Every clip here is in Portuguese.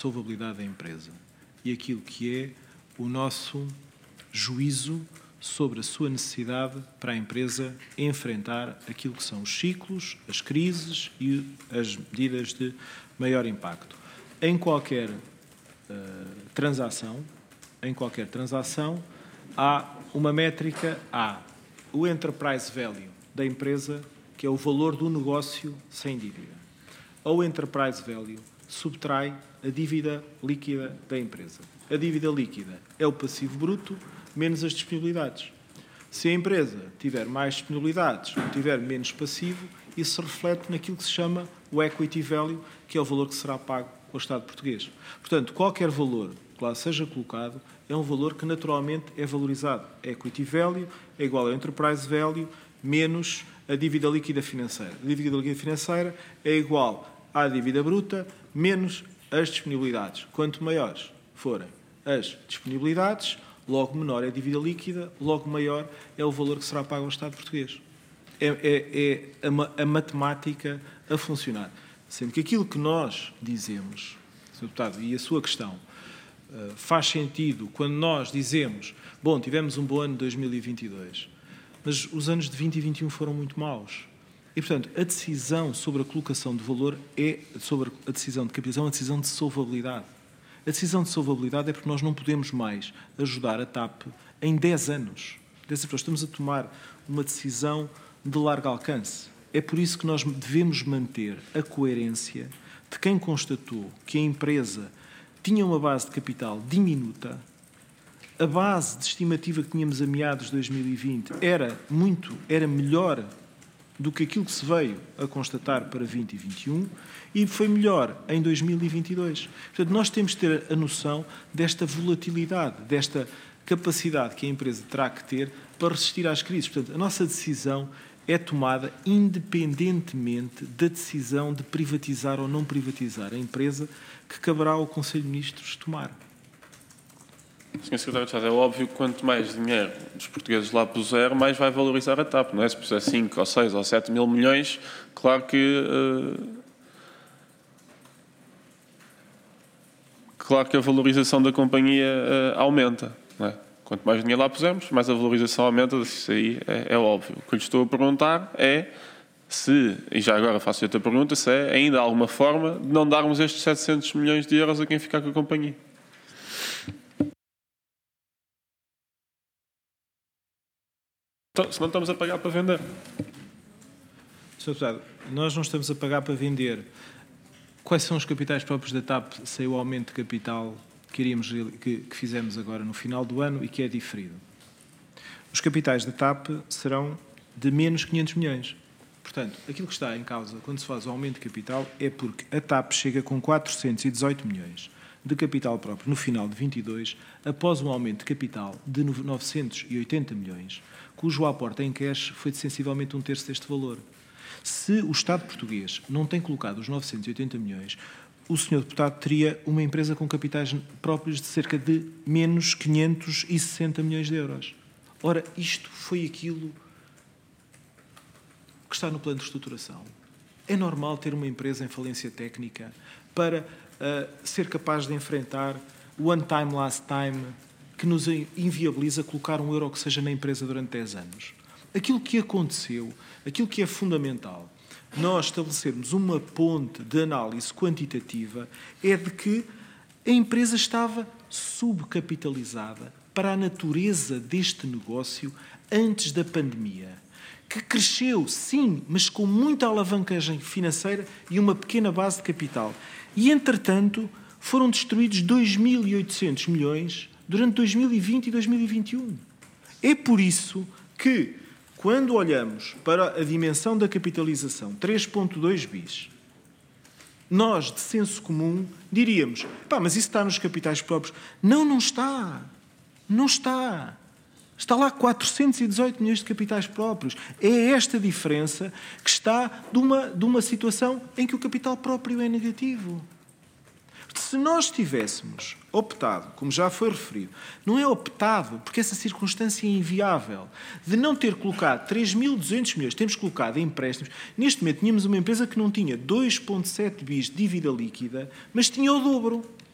solvabilidade da empresa e aquilo que é o nosso juízo sobre a sua necessidade para a empresa enfrentar aquilo que são os ciclos, as crises e as medidas de maior impacto. Em qualquer transação, há uma métrica, há o enterprise value da empresa, que é o valor do negócio sem dívida. Ou enterprise value subtrai a dívida líquida da empresa. A dívida líquida é o passivo bruto menos as disponibilidades. Se a empresa tiver mais disponibilidades ou tiver menos passivo, isso se reflete naquilo que se chama o equity value, que é o valor que será pago ao Estado português. Portanto, qualquer valor que lá seja colocado é um valor que naturalmente é valorizado. Equity value é igual ao enterprise value menos a dívida líquida financeira. A dívida líquida financeira é igual à dívida bruta menos as disponibilidades. Quanto maiores forem as disponibilidades, logo menor é a dívida líquida, logo maior é o valor que será pago ao Estado português. É a matemática a funcionar. Sendo que aquilo que nós dizemos, Sr. Deputado, e a sua questão, faz sentido quando nós dizemos, bom, tivemos um bom ano de 2022, mas os anos de 2020 e 2021 foram muito maus. E, portanto, a decisão sobre a colocação de valor sobre a decisão de capitalização, é uma decisão de solvabilidade. A decisão de solvabilidade é porque nós não podemos mais ajudar a TAP em 10 anos. Estamos a tomar uma decisão de largo alcance. É por isso que nós devemos manter a coerência de quem constatou que a empresa tinha uma base de capital diminuta, a base de estimativa que tínhamos a meados de 2020 era melhor do que aquilo que se veio a constatar para 2021 e foi melhor em 2022. Portanto, nós temos de ter a noção desta volatilidade, desta capacidade que a empresa terá que ter para resistir às crises. Portanto, a nossa decisão é tomada independentemente da decisão de privatizar ou não privatizar a empresa, que caberá ao Conselho de Ministros tomar. Sr. Secretário de Estado, é óbvio que quanto mais dinheiro dos portugueses lá puser, mais vai valorizar a TAP, não é? Se puser 5 ou 6 ou 7 mil milhões, claro que a valorização da companhia aumenta, não é? Quanto mais dinheiro lá pusermos, mais a valorização aumenta, isso aí é óbvio. O que lhe estou a perguntar é se, e já agora faço outra pergunta, se é ainda há alguma forma de não darmos estes 700 milhões de euros a quem ficar com a companhia. Então, se não estamos a pagar para vender. Sr. Deputado, nós não estamos a pagar para vender. Quais são os capitais próprios da TAP sem o aumento de capital que fizemos agora no final do ano e que é diferido? Os capitais da TAP serão de menos 500 milhões. Portanto, aquilo que está em causa quando se faz o aumento de capital é porque a TAP chega com 418 milhões de capital próprio no final de 22, após um aumento de capital de 980 milhões, cujo aporte em cash foi de sensivelmente um terço deste valor. Se o Estado português não tem colocado os 980 milhões, o Sr. Deputado teria uma empresa com capitais próprios de cerca de menos 560 milhões de euros. Ora, isto foi aquilo que está no plano de reestruturação. É normal ter uma empresa em falência técnica para ser capaz de enfrentar o one time, last time, que nos inviabiliza colocar um euro que seja na empresa durante 10 anos. Aquilo que aconteceu, aquilo que é fundamental, nós estabelecermos uma ponte de análise quantitativa, é de que a empresa estava subcapitalizada para a natureza deste negócio antes da pandemia, que cresceu, sim, mas com muita alavancagem financeira e uma pequena base de capital. E, entretanto, foram destruídos 2.800 milhões durante 2020 e 2021. É por isso que, quando olhamos para a dimensão da capitalização, 3,2 bis, nós, de senso comum, diríamos, mas isso está nos capitais próprios. Não está. Não está. Está lá 418 milhões de capitais próprios. É esta diferença que está de uma situação em que o capital próprio é negativo. Se nós tivéssemos optado, como já foi referido, não é optado, porque essa circunstância é inviável, de não ter colocado 3.200 milhões, temos colocado em empréstimos. Neste momento tínhamos uma empresa que não tinha 2,7 bis de dívida líquida, mas tinha o dobro.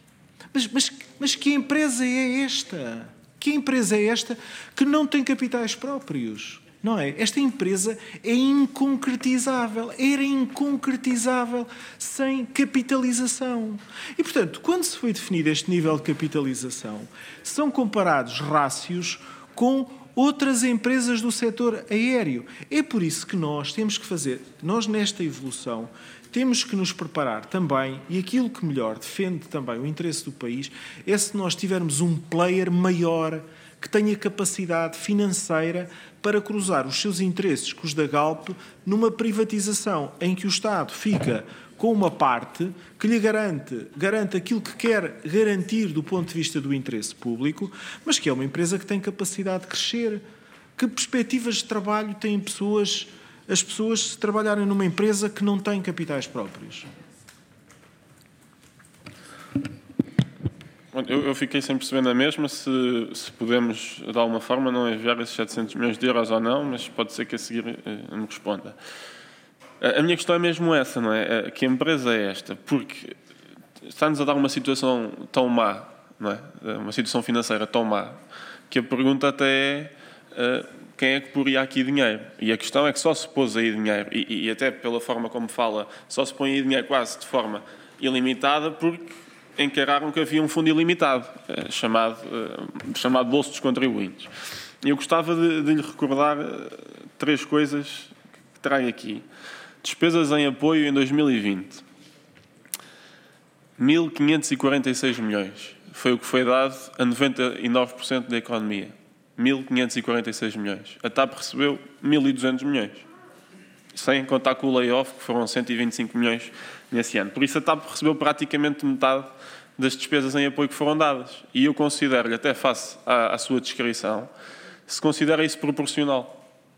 Mas que empresa é esta? Que empresa é esta que não tem capitais próprios? Não é? Esta empresa é inconcretizável, era inconcretizável sem capitalização. E, portanto, quando se foi definido este nível de capitalização, são comparados rácios com outras empresas do setor aéreo. É por isso que nós temos que fazer, nós nesta evolução, temos que nos preparar também, e aquilo que melhor defende também o interesse do país, é se nós tivermos um player maior que tenha capacidade financeira para cruzar os seus interesses com os da Galp numa privatização em que o Estado fica com uma parte que lhe garante aquilo que quer garantir do ponto de vista do interesse público, mas que é uma empresa que tem capacidade de crescer. Que perspectivas de trabalho têm as pessoas se trabalharem numa empresa que não tem capitais próprios? Eu fiquei sem perceber na mesma se podemos, de alguma forma, não enviar esses 700 milhões de euros ou não, mas pode ser que a seguir me responda. A minha questão é mesmo essa, não é? Que empresa é esta? Porque está-nos a dar uma situação tão má, não é? Uma situação financeira tão má, que a pergunta até é quem é que poria aqui dinheiro? E a questão é que só se pôs aí dinheiro, e até pela forma como fala, só se põe aí dinheiro quase de forma ilimitada, porque encararam que havia um fundo ilimitado, chamado Bolso dos Contribuintes. E eu gostava de lhe recordar 3 coisas que trago aqui. Despesas em apoio em 2020. 1.546 milhões. Foi o que foi dado a 99% da economia. 1.546 milhões. A TAP recebeu 1.200 milhões. Sem contar com o layoff, que foram 125 milhões nesse ano. Por isso a TAP recebeu praticamente metade das despesas em apoio que foram dadas. E eu considero-lhe, até face à sua descrição, se considera isso proporcional.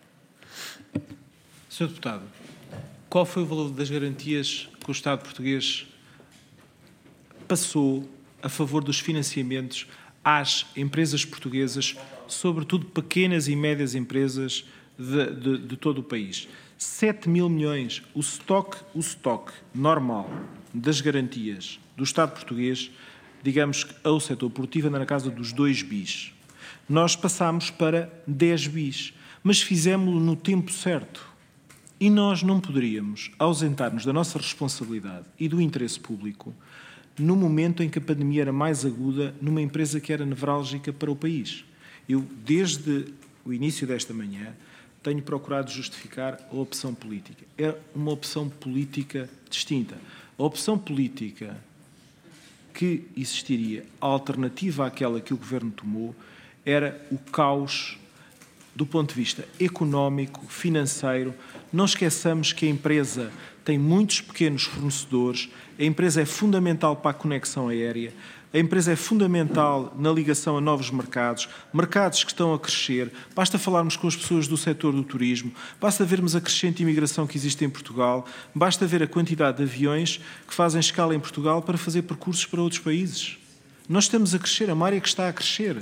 Sr. Deputado, qual foi o valor das garantias que o Estado português passou a favor dos financiamentos às empresas portuguesas, sobretudo pequenas e médias empresas de todo o país? 7 mil milhões. O estoque normal das garantias do Estado português, digamos que ao setor produtivo, anda na casa dos 2 bis. Nós passámos para 10 bis, mas fizemos-lo no tempo certo. E nós não poderíamos ausentar-nos da nossa responsabilidade e do interesse público no momento em que a pandemia era mais aguda numa empresa que era nevrálgica para o país. Eu, desde o início desta manhã, tenho procurado justificar a opção política. É uma opção política distinta. A opção política que existiria, a alternativa àquela que o Governo tomou, era o caos do ponto de vista económico, financeiro. Não esqueçamos que a empresa tem muitos pequenos fornecedores, a empresa é fundamental para a conexão aérea, a empresa é fundamental na ligação a novos mercados, mercados que estão a crescer. Basta falarmos com as pessoas do setor do turismo, basta vermos a crescente imigração que existe em Portugal, basta ver a quantidade de aviões que fazem escala em Portugal para fazer percursos para outros países. Nós estamos a crescer, é uma área que está a crescer.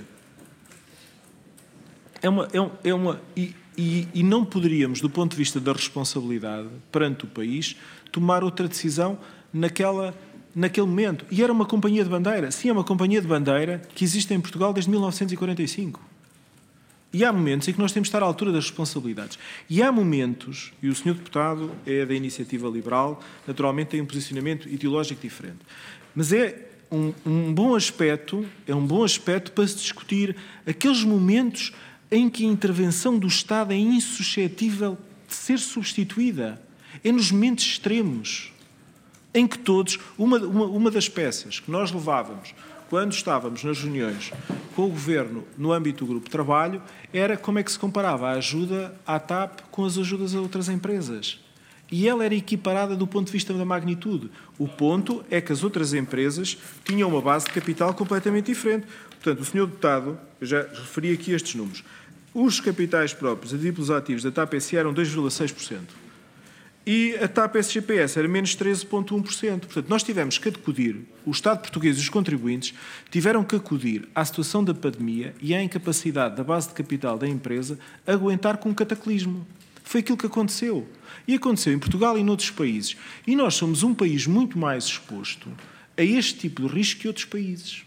E não poderíamos, do ponto de vista da responsabilidade perante o país, tomar outra decisão naquele momento. E era uma companhia de bandeira. Sim, é uma companhia de bandeira que existe em Portugal desde 1945. E há momentos em que nós temos de estar à altura das responsabilidades. E há momentos, e o Sr. Deputado é da Iniciativa Liberal, naturalmente tem um posicionamento ideológico diferente. Mas é um bom aspecto para se discutir aqueles momentos em que a intervenção do Estado é insuscetível de ser substituída. É nos momentos extremos, em que todos... Uma das peças que nós levávamos quando estávamos nas reuniões com o Governo no âmbito do Grupo de Trabalho era como é que se comparava a ajuda à TAP com as ajudas a outras empresas. E ela era equiparada do ponto de vista da magnitude. O ponto é que as outras empresas tinham uma base de capital completamente diferente. Portanto, o Sr. Deputado, eu já referi aqui estes números, os capitais próprios a títulos ativos da TAP SE eram 2,6%. E a TAP SGPS era menos 13,1%. Portanto, nós tivemos que acudir, o Estado português e os contribuintes tiveram que acudir à situação da pandemia e à incapacidade da base de capital da empresa aguentar com um cataclismo. Foi aquilo que aconteceu. E aconteceu em Portugal e noutros países. E nós somos um país muito mais exposto a este tipo de risco que outros países.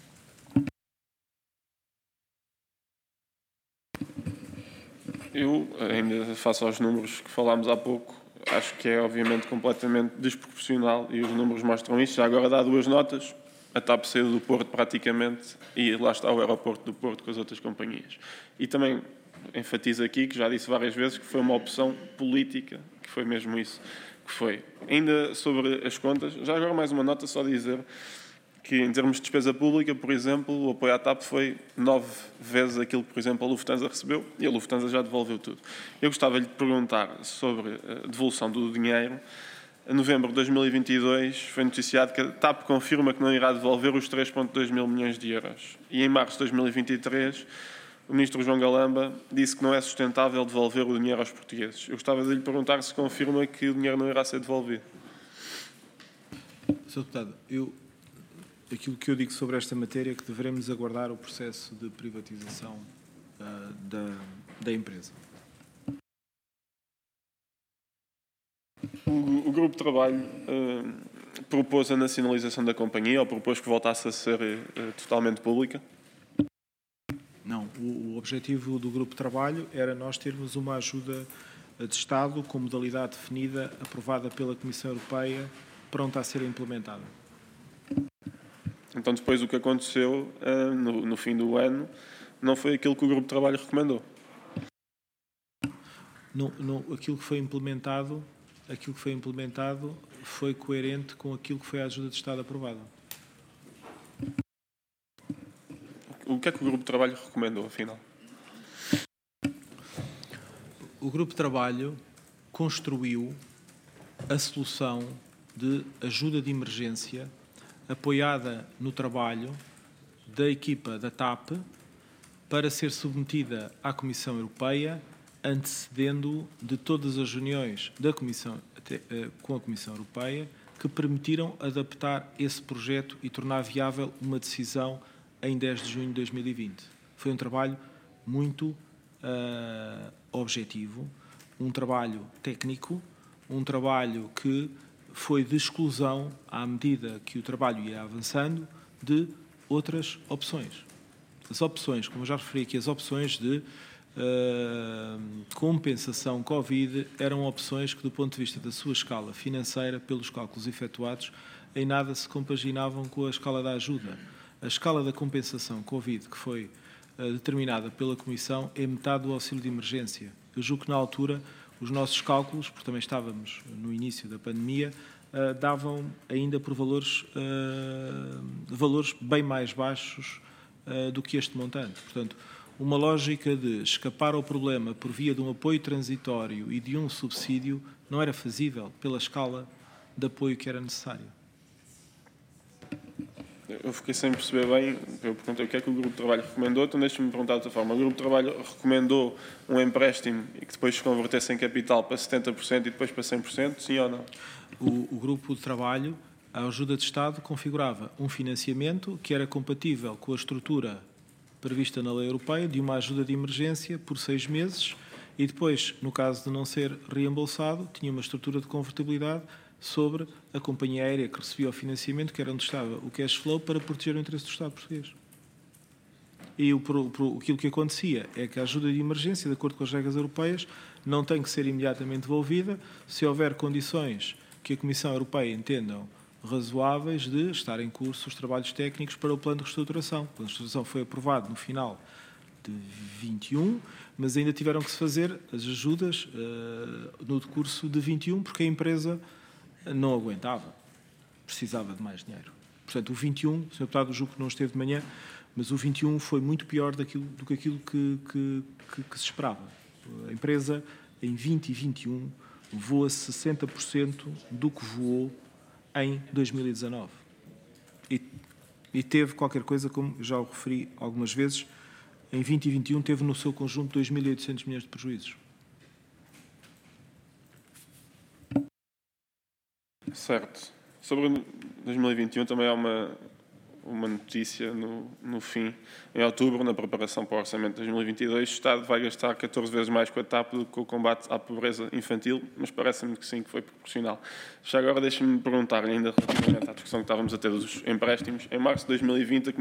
Eu, ainda face aos números que falámos há pouco, acho que é obviamente completamente desproporcional e os números mostram isso. Já agora dá 2 notas, a TAP saiu do Porto praticamente e lá está o aeroporto do Porto com as outras companhias. E também enfatizo aqui, que já disse várias vezes, que foi uma opção política, que foi mesmo isso que foi. Ainda sobre as contas, já agora mais uma nota, só dizer que em termos de despesa pública, por exemplo, o apoio à TAP foi 9 vezes aquilo que, por exemplo, a Lufthansa recebeu e a Lufthansa já devolveu tudo. Eu gostava de lhe perguntar sobre a devolução do dinheiro. Em novembro de 2022 foi noticiado que a TAP confirma que não irá devolver os 3,2 mil milhões de euros. E em março de 2023 o ministro João Galamba disse que não é sustentável devolver o dinheiro aos portugueses. Eu gostava de lhe perguntar se confirma que o dinheiro não irá ser devolvido. Sr. Deputado, aquilo que eu digo sobre esta matéria é que devemos aguardar o processo de privatização da empresa. O grupo de trabalho propôs a nacionalização da companhia ou propôs que voltasse a ser totalmente pública? Não, o objetivo do grupo de trabalho era nós termos uma ajuda de Estado com modalidade definida, aprovada pela Comissão Europeia, pronta a ser implementada. Então, depois o que aconteceu no fim do ano não foi aquilo que o grupo de trabalho recomendou? Aquilo que foi implementado foi coerente com aquilo que foi a ajuda de Estado aprovada. O que é que o grupo de trabalho recomendou, afinal? O grupo de trabalho construiu a solução de ajuda de emergência apoiada no trabalho da equipa da TAP para ser submetida à Comissão Europeia, antecedendo de todas as reuniões da Comissão, com a Comissão Europeia que permitiram adaptar esse projeto e tornar viável uma decisão em 10 de junho de 2020. Foi um trabalho muito objetivo, um trabalho técnico, um trabalho que foi de exclusão, à medida que o trabalho ia avançando, de outras opções. As opções, como eu já referi aqui, as opções de compensação Covid eram opções que, do ponto de vista da sua escala financeira, pelos cálculos efetuados, em nada se compaginavam com a escala da ajuda. A escala da compensação Covid, que foi determinada pela Comissão, é metade do auxílio de emergência. Eu julgo que, na altura, os nossos cálculos, porque também estávamos no início da pandemia, davam ainda por valores bem mais baixos do que este montante. Portanto, uma lógica de escapar ao problema por via de um apoio transitório e de um subsídio não era fazível pela escala de apoio que era necessário. Eu fiquei sem perceber bem, eu perguntei o que é que o grupo de trabalho recomendou, então deixe-me perguntar de outra forma. O grupo de trabalho recomendou um empréstimo e que depois se convertesse em capital para 70% e depois para 100%, sim ou não? O grupo de trabalho, a ajuda de Estado, configurava um financiamento que era compatível com a estrutura prevista na lei europeia de uma ajuda de emergência por 6 meses e depois, no caso de não ser reembolsado, tinha uma estrutura de convertibilidade sobre a companhia aérea que recebia o financiamento, que era onde estava o cash flow, para proteger o interesse do Estado português. E aquilo que acontecia é que a ajuda de emergência, de acordo com as regras europeias, não tem que ser imediatamente devolvida se houver condições que a Comissão Europeia entendam razoáveis de estar em curso os trabalhos técnicos para o plano de reestruturação. O plano de reestruturação foi aprovado no final de 21, mas ainda tiveram que se fazer as ajudas no decurso de 21, porque a empresa não aguentava, precisava de mais dinheiro. Portanto, o 21, o Sr. Deputado, julgo que não esteve de manhã, mas o 21 foi muito pior do que aquilo que se esperava. A empresa, em 20 e 21, voa 60% do que voou em 2019. E teve qualquer coisa, como já o referi algumas vezes, em 20 e 21 teve no seu conjunto 2.800 milhões de prejuízos. Certo. Sobre 2021 também há uma notícia no fim, em outubro, na preparação para o Orçamento de 2022, o Estado vai gastar 14 vezes mais com a TAP do que com o combate à pobreza infantil, mas parece-me que sim, que foi proporcional. Já agora deixe-me perguntar, ainda relativamente à discussão que estávamos a ter dos empréstimos, em março de 2020